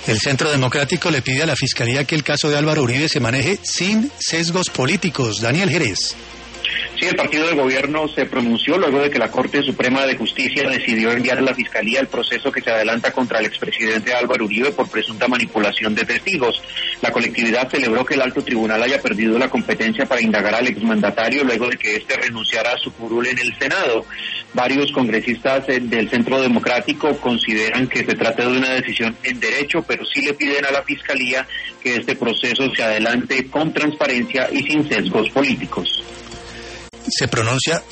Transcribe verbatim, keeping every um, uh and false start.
El Centro Democrático le pide a la Fiscalía que el caso de Álvaro Uribe se maneje sin sesgos políticos. Daniel Jerez. Sí, el partido de gobierno se pronunció luego de que la Corte Suprema de Justicia decidió enviar a la Fiscalía el proceso que se adelanta contra el expresidente Álvaro Uribe por presunta manipulación de testigos. La colectividad celebró que el alto tribunal haya perdido la competencia para indagar al exmandatario luego de que éste renunciara a su curul en el Senado. Varios congresistas del Centro Democrático consideran que se trata de una decisión en derecho, pero sí le piden a la Fiscalía que este proceso se adelante con transparencia y sin sesgos políticos. Se pronuncia